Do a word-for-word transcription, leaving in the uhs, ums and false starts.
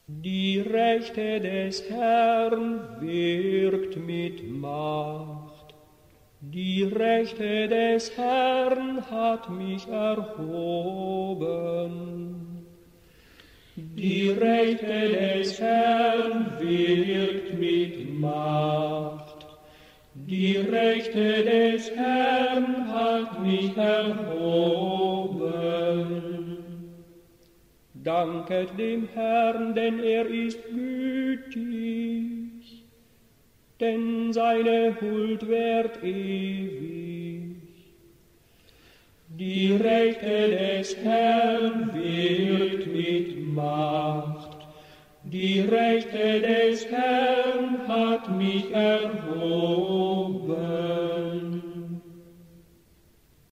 Die Rechte des Herrn wirkt mit Macht. Die Rechte des Herrn hat mich erhoben. Die Rechte des Herrn wirkt mit Macht. Die Rechte des Herrn hat mich erhoben. Danket dem Herrn, denn er ist gütig, denn seine Huld währt ewig. Die Rechte des Herrn wirkt mit Macht. Die Rechte des Herrn hat mich erhoben.